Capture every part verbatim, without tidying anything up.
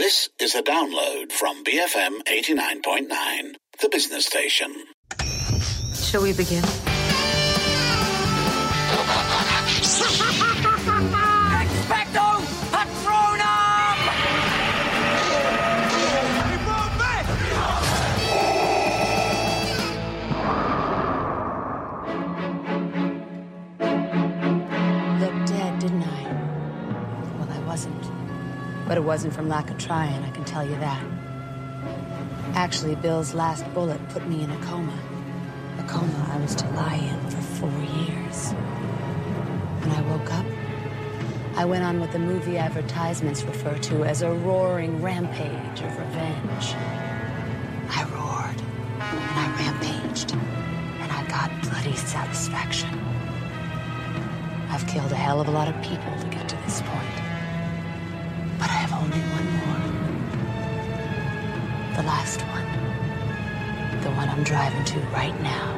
This is a download from B F M eighty-nine point nine, the business station. Shall we begin? Expecto Patronum! Looked dead, didn't I? Well, I wasn't. But it wasn't from lack of trying, I can tell you that. Actually, Bill's last bullet put me in a coma. A coma I was to lie in for four years. When I woke up, I went on what the movie advertisements refer to as a roaring rampage of revenge. I roared, and I rampaged, and I got bloody satisfaction. I've killed a hell of a lot of people to get to this point. But I have only one more. The last one. The one I'm driving to right now.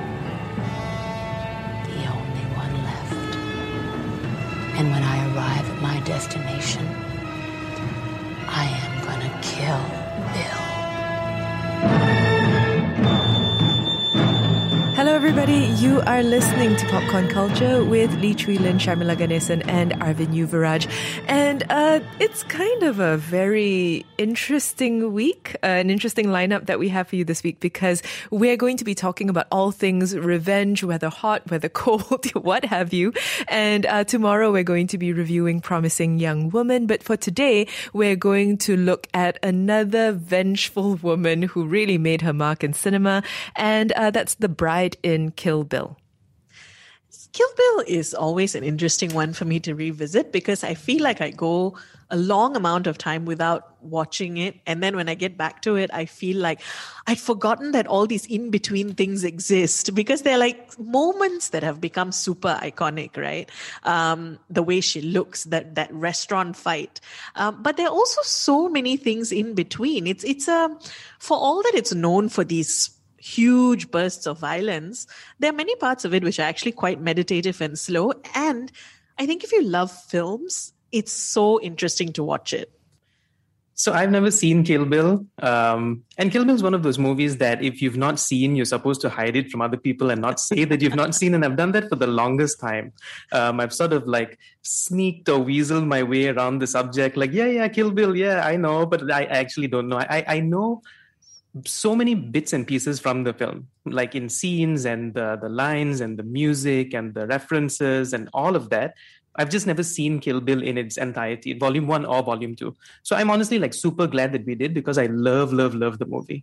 The only one left. And when I arrive at my destination, I am gonna kill Bill. Hello everybody, you are listening to Popcorn Culture with Lee Chui Lin, Sharmila Ganesan and Arvind Yuvaraj. And uh, it's kind of a very interesting week, uh, an interesting lineup that we have for you this week because we're going to be talking about all things revenge, whether hot, whether cold, what have you. And uh, tomorrow we're going to be reviewing Promising Young Woman. But for today, we're going to look at another vengeful woman who really made her mark in cinema. And uh, that's The Bride in Kill Bill. Kill Bill is always an interesting one for me to revisit because I feel like I go a long amount of time without watching it. And then when I get back to it, I feel like I'd forgotten that all these in-between things exist because they're like moments that have become super iconic, right? Um, the way she looks, that, that restaurant fight. Um, but there are also so many things in between. It's, it's a, for all that it's known for these huge bursts of violence, there are many parts of it which are actually quite meditative and slow. And I think if you love films, it's so interesting to watch it. So I've never seen Kill Bill. Um, and Kill Bill is one of those movies that if you've not seen, you're supposed to hide it from other people and not say that you've not seen. And I've done that for the longest time. Um, I've sort of like sneaked or weaseled my way around the subject. Like, yeah, yeah, Kill Bill. Yeah, I know. But I actually don't know. I, I know so many bits and pieces from the film, like in scenes and the, the lines and the music and the references and all of that. I've just never seen Kill Bill in its entirety, volume one or volume two. So I'm honestly like super glad that we did because I love, love, love the movie.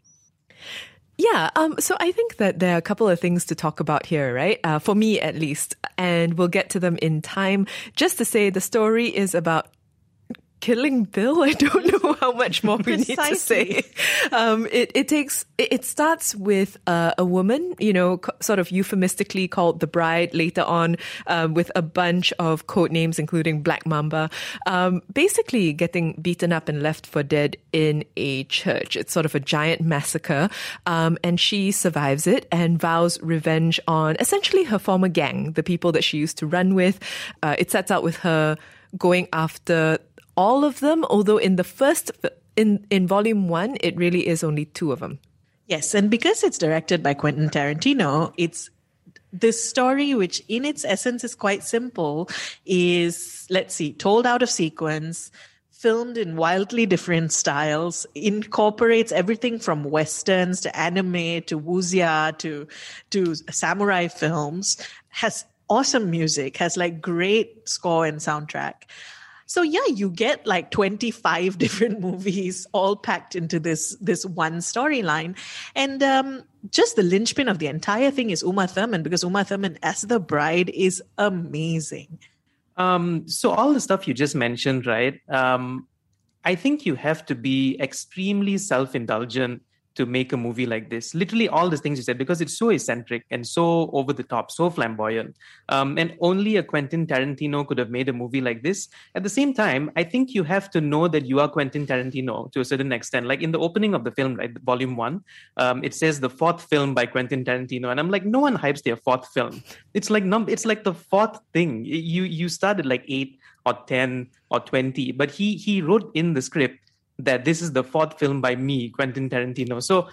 Yeah, um, so I think that there are a couple of things to talk about here, right? Uh, for me, at least. And we'll get to them in time. Just to say, the story is about killing Bill. I don't know how much more we need to say. Um, it, it takes, it, it starts with uh, a woman, you know, co- sort of euphemistically called the bride later on, um, with a bunch of code names, including Black Mamba, um, basically getting beaten up and left for dead in a church. It's sort of a giant massacre. Um, and she survives it and vows revenge on essentially her former gang, the people that she used to run with. Uh, it sets out with her going after all of them, although in the first, in, in volume one, it really is only two of them. Yes, and because it's directed by Quentin Tarantino, it's this story, which in its essence is quite simple, is, let's see, told out of sequence, filmed in wildly different styles, incorporates everything from westerns to anime to wuxia to, to samurai films, has awesome music, has like great score and soundtrack. So yeah, you get like twenty-five different movies all packed into this, this one storyline. And um, just the linchpin of the entire thing is Uma Thurman, because Uma Thurman as the bride is amazing. Um, so all the stuff you just mentioned, right? Um, I think you have to be extremely self-indulgent to make a movie like this. Literally all the things you said, because it's so eccentric and so over the top, so flamboyant. Um, and only a Quentin Tarantino could have made a movie like this. At the same time, I think you have to know that you are Quentin Tarantino to a certain extent. Like in the opening of the film, right, volume one, um, it says the fourth film by Quentin Tarantino. And I'm like, no one hypes their fourth film. It's like num- it's like the fourth thing. You you started like eight or ten or twenty, but he he wrote in the script that this is the fourth film by me, Quentin Tarantino. So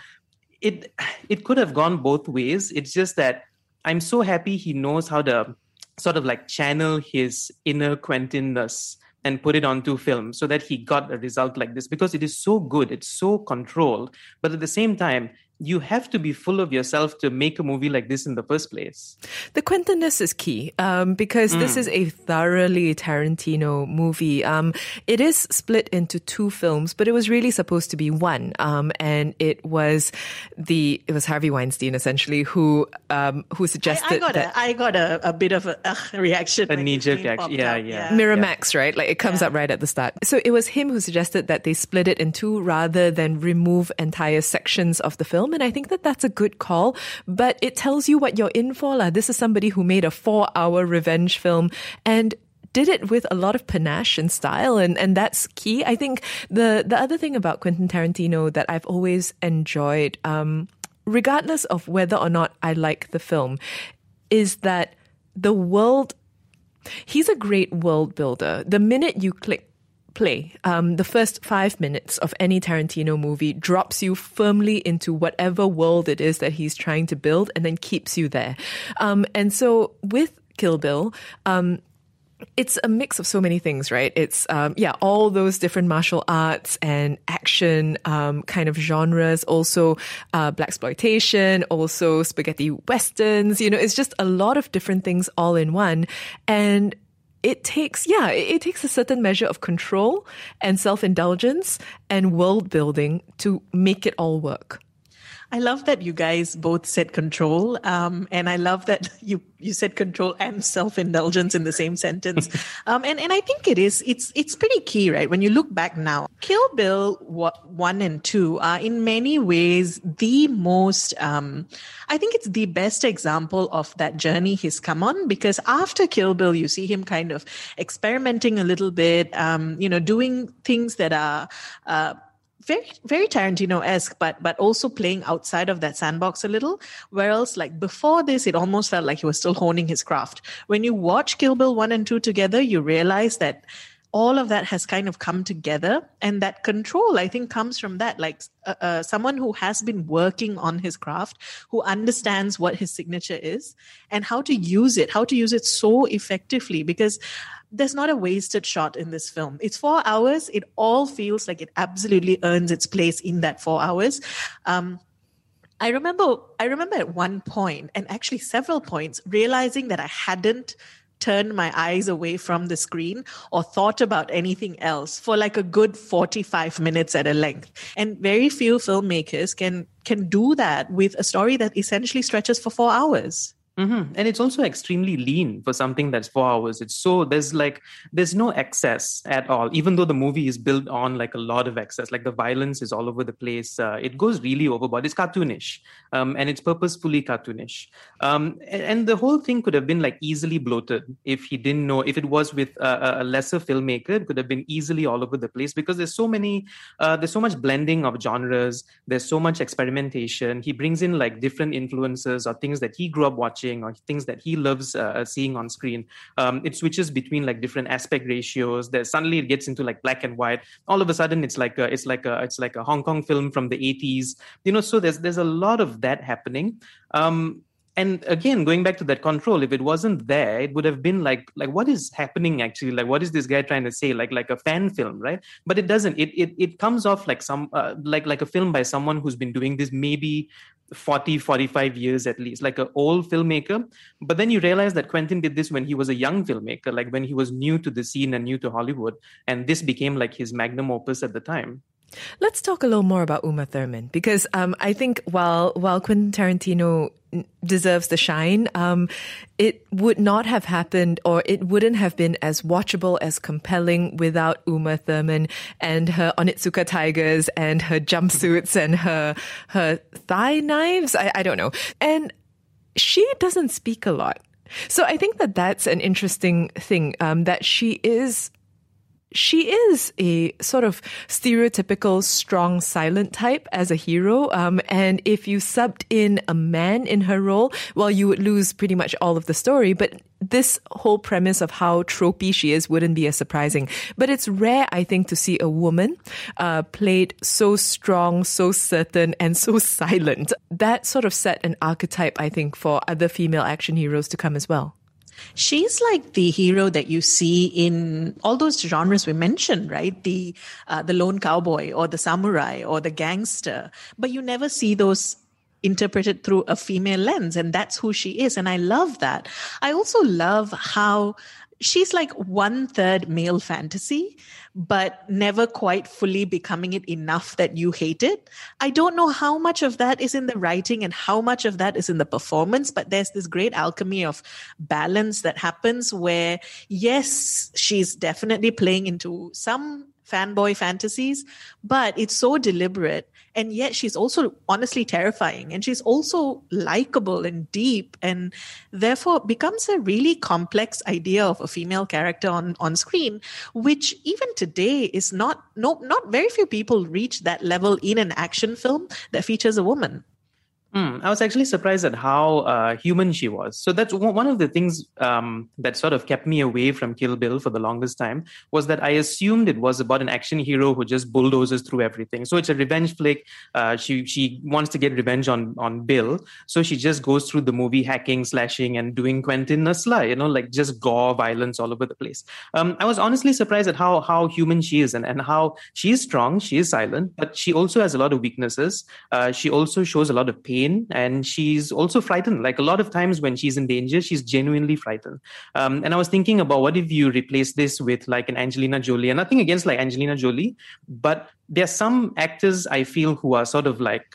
it it could have gone both ways. It's just that I'm so happy he knows how to sort of like channel his inner Quentin-ness and put it onto film so that he got a result like this, because it is so good, it's so controlled, but at the same time, you have to be full of yourself to make a movie like this in the first place. The Quentin-ness is key um, because mm. this is a thoroughly Tarantino movie. Um, it is split into two films, but it was really supposed to be one. Um, and it was the it was Harvey Weinstein essentially who um, who suggested I, I got that a, I got a, a bit of a, a reaction, a knee-jerk reaction. Yeah, yeah, yeah. Miramax, right? Like it comes yeah. up right at the start. So it was him who suggested that they split it in two rather than remove entire sections of the film. And I think that that's a good call, but it tells you what you're in for. Like, this is somebody who made a four-hour revenge film and did it with a lot of panache and style, and, and that's key. I think the, the other thing about Quentin Tarantino that I've always enjoyed, um, regardless of whether or not I like the film, is that the world, he's a great world builder. The minute you click play, um, the first five minutes of any Tarantino movie drops you firmly into whatever world it is that he's trying to build and then keeps you there. Um, and so with Kill Bill, um, it's a mix of so many things, right? It's, um, yeah, all those different martial arts and action um, kind of genres, also uh, blaxploitation, also spaghetti westerns. You know, it's just a lot of different things all in one. And it takes, yeah, it takes a certain measure of control and self-indulgence and world building to make it all work. I love that you guys both said control, um, and I love that you you said control and self-indulgence in the same sentence. Um, and and I think it is it's it's pretty key, right? When you look back now, Kill Bill one and two are in many ways the most. Um, I think it's the best example of that journey he's come on, because after Kill Bill, you see him kind of experimenting a little bit, um, you know, doing things that are. Uh, Very, very Tarantino-esque, but but also playing outside of that sandbox a little. Whereas, like before this, it almost felt like he was still honing his craft. When you watch Kill Bill one and two together, you realize that all of that has kind of come together, and that control, I think, comes from that. Like uh, uh, someone who has been working on his craft, who understands what his signature is and how to use it, how to use it so effectively, because there's not a wasted shot in this film. It's four hours. It all feels like it absolutely earns its place in that four hours. Um, I remember, I remember at one point, and actually several points, realizing that I hadn't turned my eyes away from the screen or thought about anything else for like a good forty-five minutes at a length. And very few filmmakers can can do that with a story that essentially stretches for four hours. Mm-hmm. And it's also extremely lean for something that's four hours. It's so, there's like, there's no excess at all, even though the movie is built on like a lot of excess. Like the violence is all over the place. Uh, it goes really overboard. It's cartoonish, um, and it's purposefully cartoonish. Um, and, and the whole thing could have been like easily bloated if he didn't know, if it was with a, a lesser filmmaker, it could have been easily all over the place, because there's so many, uh, there's so much blending of genres. There's so much experimentation. He brings in like different influences or things that he grew up watching, or things that he loves uh, seeing on screen. Um, it switches between like different aspect ratios. There suddenly it gets into like black and white. All of a sudden it's like a, it's like a it's like a Hong Kong film from the eighties. You know, so there's there's a lot of that happening. Um, and again, going back to that control, if it wasn't there, it would have been like like what is happening actually? Like what is this guy trying to say? Like like a fan film, right? But it doesn't. It it it comes off like some uh, like like a film by someone who's been doing this maybe forty, forty-five years at least, like an old filmmaker. But then you realize that Quentin did this when he was a young filmmaker, like when he was new to the scene and new to Hollywood. And this became like his magnum opus at the time. Let's talk a little more about Uma Thurman, because um, I think while while Quentin Tarantino deserves the shine, um, it would not have happened, or it wouldn't have been as watchable, as compelling without Uma Thurman and her Onitsuka tigers and her jumpsuits and her her thigh knives. I, I don't know. And she doesn't speak a lot. So I think that that's an interesting thing, um, that she is she is a sort of stereotypical strong, silent type as a hero. Um, and if you subbed in a man in her role, well, you would lose pretty much all of the story. But this whole premise of how tropey she is wouldn't be as surprising. But it's rare, I think, to see a woman uh, played so strong, so certain, and so silent. That sort of set an archetype, I think, for other female action heroes to come as well. She's like the hero that you see in all those genres we mentioned, right? The uh, the lone cowboy or the samurai or the gangster. But you never see those interpreted through a female lens. And that's who she is. And I love that. I also love how she's like one third male fantasy, but never quite fully becoming it enough that you hate it. I don't know how much of that is in the writing and how much of that is in the performance, but there's this great alchemy of balance that happens where, yes, she's definitely playing into some fanboy fantasies, but it's so deliberate. And yet she's also honestly terrifying, and she's also likable and deep, and therefore becomes a really complex idea of a female character on, on screen, which even today is not, no, not very few people reach that level in an action film that features a woman. Mm, I was actually surprised at how uh, human she was. So that's one of the things um, that sort of kept me away from Kill Bill for the longest time, was that I assumed it was about an action hero who just bulldozes through everything. So it's a revenge flick. Uh, she she wants to get revenge on, on Bill. So she just goes through the movie hacking, slashing, and doing Quentin a sly, you know, like just gore violence all over the place. Um, I was honestly surprised at how how human she is, and, and how she is strong, she is silent, but she also has a lot of weaknesses. Uh, she also shows a lot of pain. And she's also frightened. Like a lot of times when she's in danger, she's genuinely frightened. Um, and I was thinking about, what if you replace this with like an Angelina Jolie? And nothing against like Angelina Jolie, but there are some actors I feel who are sort of like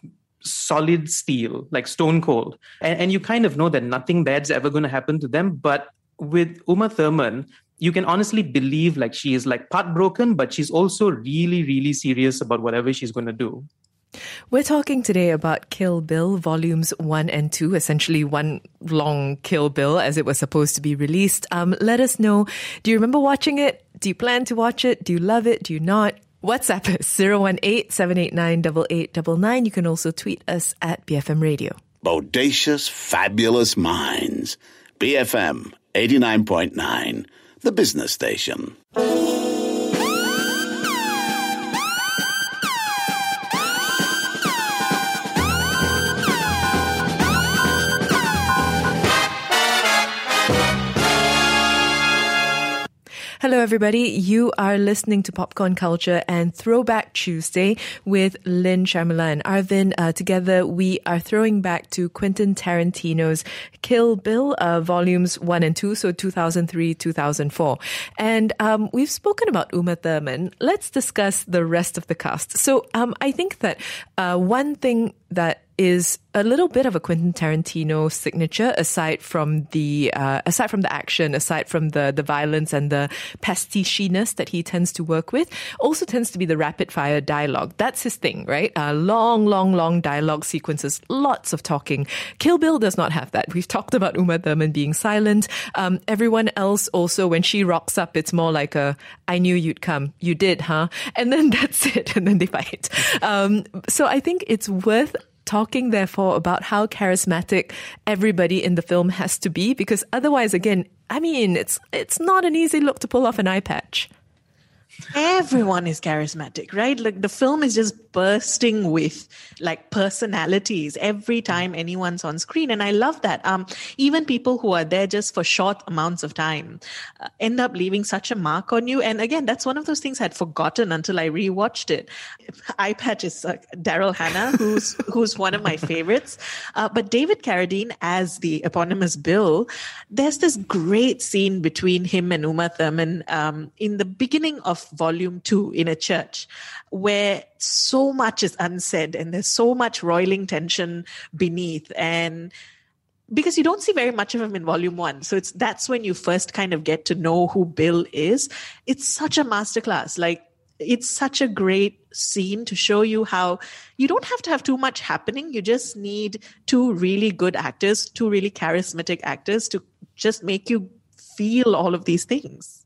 solid steel, like stone cold. And, and you kind of know that nothing bad's ever going to happen to them. But with Uma Thurman, you can honestly believe like she is like part broken, but she's also really, really serious about whatever she's going to do. We're talking today about Kill Bill Volumes one and two, essentially one long Kill Bill as it was supposed to be released. Um, let us know, do you remember watching it? Do you plan to watch it? Do you love it? Do you not? WhatsApp us zero one eight, seven eight nine, eight eight nine nine. You can also tweet us at B F M Radio. Bodacious, fabulous minds. B F M eighty-nine point nine, the business station. Hello, everybody. You are listening to Popcorn Culture and Throwback Tuesday with Lynn, Sharmila, and Arvin. Uh, together, we are throwing back to Quentin Tarantino's Kill Bill, uh, volumes one and two, so two thousand three, two thousand four. And um, we've spoken about Uma Thurman. Let's discuss the rest of the cast. So um, I think that uh, one thing that is a little bit of a Quentin Tarantino signature, aside from the uh, aside from the action, aside from the the violence and the pastichiness that he tends to work with, also tends to be the rapid fire dialogue. That's his thing, right? Uh, long, long, long dialogue sequences, lots of talking. Kill Bill does not have that. We've talked about Uma Thurman being silent. Um, everyone else also, when she rocks up, it's more like a, I knew you'd come. You did, huh? And then that's it. And then they fight. Um, so I think it's worth talking, therefore, about how charismatic everybody in the film has to be, because otherwise, again, I mean, it's it's not an easy look to pull off an eye patch. Everyone is charismatic, right? Like the film is just bursting with like personalities every time anyone's on screen. And I love that. Um, even people who are there just for short amounts of time uh, end up leaving such a mark on you. And again, that's one of those things I'd forgotten until I rewatched it. Eye patch is uh, Daryl Hannah, who's who's one of my favorites. Uh, but David Carradine as the eponymous Bill, there's this great scene between him and Uma Thurman um, in the beginning of volume two in a church, where so much is unsaid and there's so much roiling tension beneath. And because you don't see very much of him in volume one. So it's that's when you first kind of get to know who Bill is. It's such a masterclass. Like, it's such a great scene to show you how you don't have to have too much happening. You just need two really good actors, two really charismatic actors to just make you feel all of these things.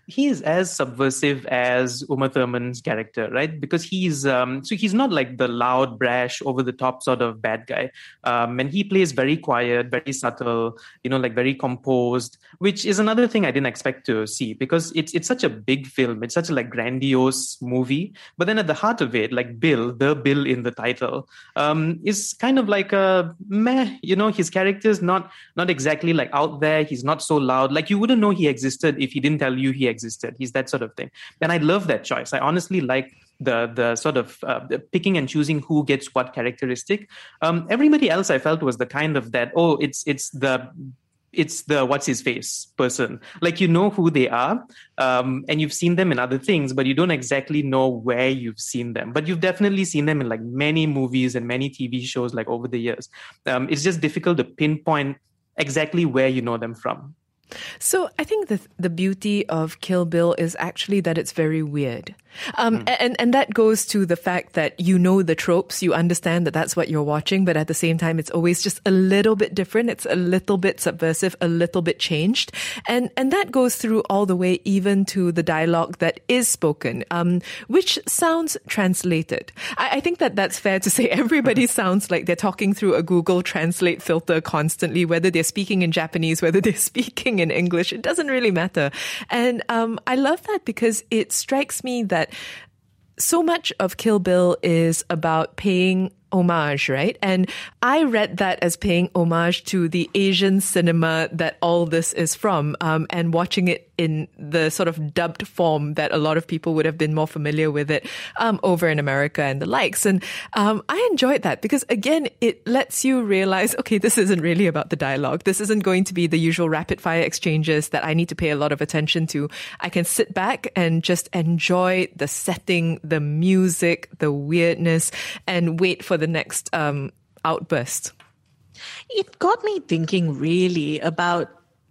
he is as subversive as Uma Thurman's character, right? Because he's um, so he's not like the loud, brash, over the top sort of bad guy, um, and he plays very quiet, very subtle, you know, like very composed, which is another thing I didn't expect to see, because it's it's such a big film, it's such a like grandiose movie, but then at the heart of it, like Bill, the Bill in the title, um, is kind of like a meh, you know, his character's not not exactly like out there, he's not so loud, like you wouldn't know he existed if he didn't tell you he existed. He's that sort of thing. And I love that choice. I honestly like the the sort of uh, the picking and choosing who gets what characteristic. Um, everybody else I felt was the kind of that, oh, it's it's the it's the what's his face person. Like, you know who they are, um, and you've seen them in other things, but you don't exactly know where you've seen them. But you've definitely seen them in like many movies and many T V shows like over the years. Um, it's just difficult to pinpoint exactly where you know them from. So I think the the beauty of Kill Bill is actually that it's very weird. Um, mm. and, and that goes to the fact that you know the tropes, you understand that that's what you're watching, but at the same time, it's always just a little bit different. It's a little bit subversive, a little bit changed. And, and that goes through all the way even to the dialogue that is spoken, um, which sounds translated. I, I think that that's fair to say. Everybody sounds like they're talking through a Google Translate filter constantly, whether they're speaking in Japanese, whether they're speaking in English, it doesn't really matter. And um, I love that because it strikes me that so much of Kill Bill is about paying homage, right? And I read that as paying homage to the Asian cinema that all this is from, um, and watching it in the sort of dubbed form that a lot of people would have been more familiar with it um, over in America and the likes. And um, I enjoyed that because, again, it lets you realize, okay, this isn't really about the dialogue. This isn't going to be the usual rapid fire exchanges that I need to pay a lot of attention to. I can sit back and just enjoy the setting, the music, the weirdness, and wait for the next um, outburst. It got me thinking really about,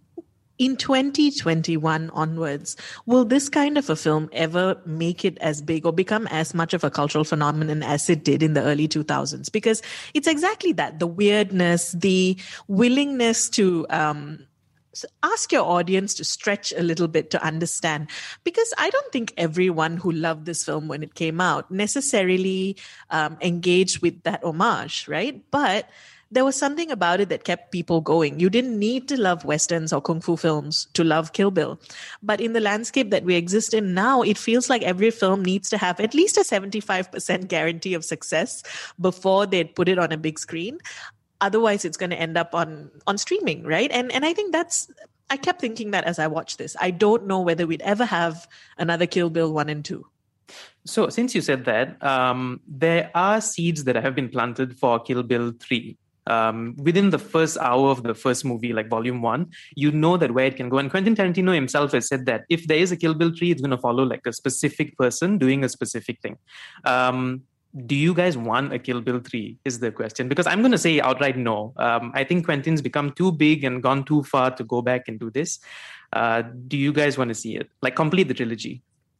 in twenty twenty-one onwards, will this kind of a film ever make it as big or become as much of a cultural phenomenon as it did in the early two thousands? Because it's exactly that, the weirdness, the willingness to um, ask your audience to stretch a little bit to understand. Because I don't think everyone who loved this film when it came out necessarily um, engaged with that homage, right? But there was something about it that kept people going. You didn't need to love Westerns or Kung Fu films to love Kill Bill. But in the landscape that we exist in now, it feels like every film needs to have at least a seventy-five percent guarantee of success before they'd put it on a big screen. Otherwise, it's going to end up on, on streaming, right? And and I think that's, I kept thinking that as I watched this. I don't know whether we'd ever have another Kill Bill one and two. So since you said that, um, there are seeds that have been planted for Kill Bill three. Um, within the first hour of the first movie, like volume one, you know that where it can go. And Quentin Tarantino himself has said that if there is a Kill Bill three, it's going to follow like a specific person doing a specific thing. Um, do you guys want a Kill Bill three is the question? Because I'm going to say outright no. Um, I think Quentin's become too big and gone too far to go back and do this. Uh, do you guys want to see it? Like complete the trilogy?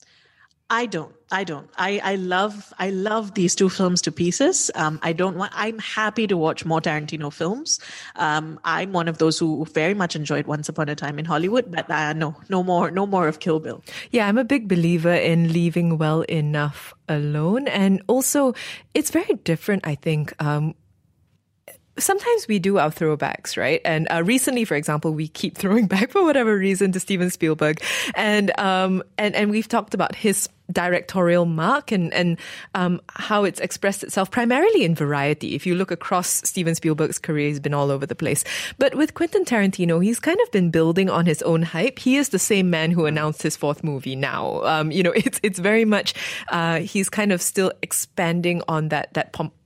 I don't. I don't. I, I love I love these two films to pieces. Um, I don't want. I'm happy to watch more Tarantino films. Um, I'm one of those who very much enjoyed Once Upon a Time in Hollywood, but uh, no, no more, no more of Kill Bill. Yeah, I'm a big believer in leaving well enough alone, and also it's very different, I think. Um, Sometimes we do our throwbacks, right? And uh, recently, for example, we keep throwing back for whatever reason to Steven Spielberg, and um and and we've talked about his directorial mark and and um how it's expressed itself primarily in variety. If you look across Steven Spielberg's career, he's been all over the place. But with Quentin Tarantino, he's kind of been building on his own hype. He is the same man who announced his fourth movie now. Um, you know, it's it's very much uh he's kind of still expanding on that that pomp.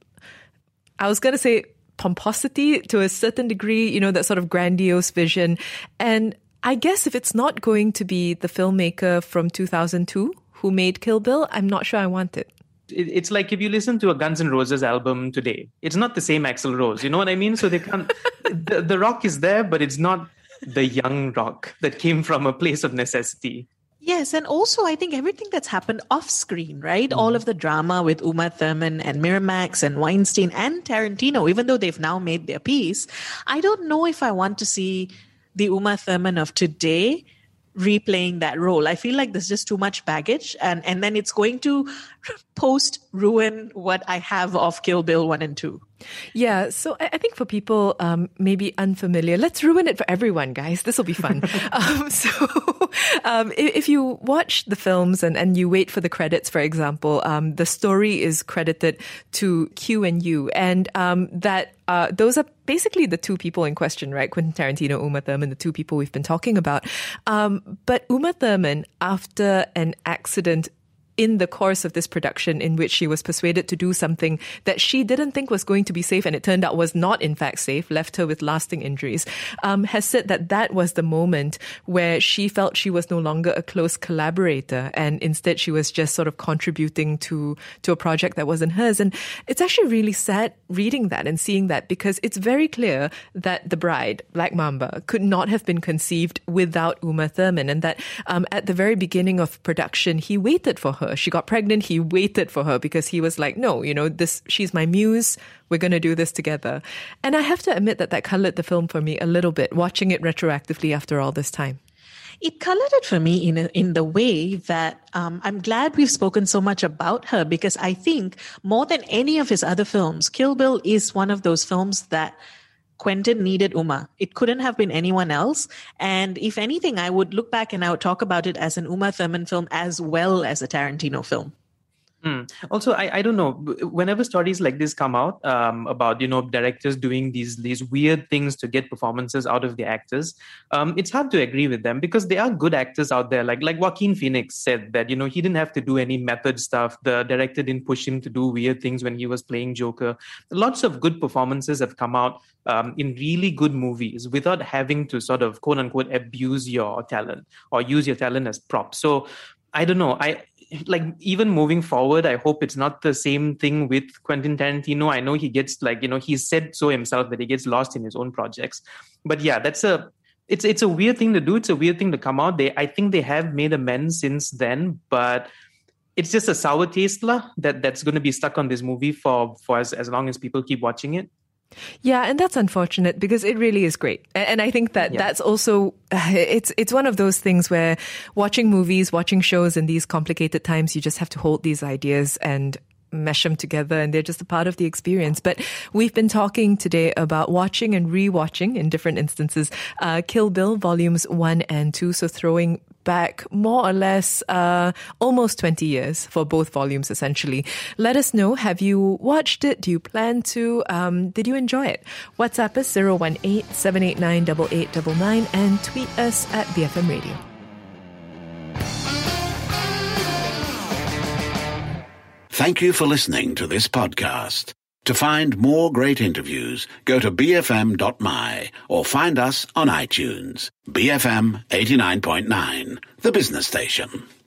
I was gonna say. pomposity to a certain degree, you know, that sort of grandiose vision. And I guess if it's not going to be the filmmaker from two thousand two who made Kill Bill, I'm not sure I want it. It's like if you listen to a Guns N' Roses album today, it's not the same Axl Rose. You know what I mean? So they can't, the, the rock is there, but it's not the young rock that came from a place of necessity. Yes, and also I think everything that's happened off screen, right? Mm. All of the drama with Uma Thurman and Miramax and Weinstein and Tarantino, even though they've now made their peace, I don't know if I want to see the Uma Thurman of today replaying that role. I feel like there's just too much baggage, and, and then it's going to post ruin what I have of Kill Bill one and two. Yeah, so I I think for people um, maybe unfamiliar, let's ruin it for everyone, guys. This will be fun. um, so um, if, if you watch the films and, and you wait for the credits, for example, um, the story is credited to Q and U, and um, that uh, those are basically the two people in question, right? Quentin Tarantino, Uma Thurman, the two people we've been talking about. Um, but Uma Thurman, after an accident in the course of this production in which she was persuaded to do something that she didn't think was going to be safe, and it turned out was not in fact safe, left her with lasting injuries, um, has said that that was the moment where she felt she was no longer a close collaborator, and instead she was just sort of contributing to, to a project that wasn't hers. And it's actually really sad reading that and seeing that, because it's very clear that The Bride, Black Mamba, could not have been conceived without Uma Thurman, and that um, at the very beginning of production, he waited for her. She got pregnant. He waited for her because he was like, no, you know, this, she's my muse. We're going to do this together. And I have to admit that that colored the film for me a little bit, watching it retroactively after all this time. It colored it for me in a, in the way that um, I'm glad we've spoken so much about her, because I think more than any of his other films, Kill Bill is one of those films that Quentin needed Uma. It couldn't have been anyone else. And if anything, I would look back and I would talk about it as an Uma Thurman film as well as a Tarantino film. Mm. Also, I, I don't know, whenever stories like this come out um, about, you know, directors doing these these weird things to get performances out of the actors, um, it's hard to agree with them, because there are good actors out there. Like like Joaquin Phoenix said that, you know, he didn't have to do any method stuff. The director didn't push him to do weird things when he was playing Joker. Lots of good performances have come out um, in really good movies without having to sort of, quote unquote, abuse your talent or use your talent as props. So I don't know. I like even moving forward, I hope it's not the same thing with Quentin Tarantino. I know he gets like, you know, he's said so himself that he gets lost in his own projects. But yeah, that's a it's it's a weird thing to do. It's a weird thing to come out. They I think they have made amends since then, but it's just a sour taste la, that that's going to be stuck on this movie for for as, as long as people keep watching it. Yeah, and that's unfortunate, because it really is great. And I think that yeah. that's also, it's it's one of those things where watching movies, watching shows in these complicated times, you just have to hold these ideas and mesh them together, and they're just a part of the experience. But we've been talking today about watching and rewatching, in different instances, uh, Kill Bill Volumes one and two, so throwing back more or less uh, almost twenty years for both volumes, essentially. Let us know, have you watched it? Do you plan to? Um, did you enjoy it? WhatsApp us zero one eight, seven eight nine, eight eight nine nine and tweet us at B F M Radio. Thank you for listening to this podcast. To find more great interviews, go to b f m dot m y or find us on iTunes. B F M eighty-nine point nine, the business station.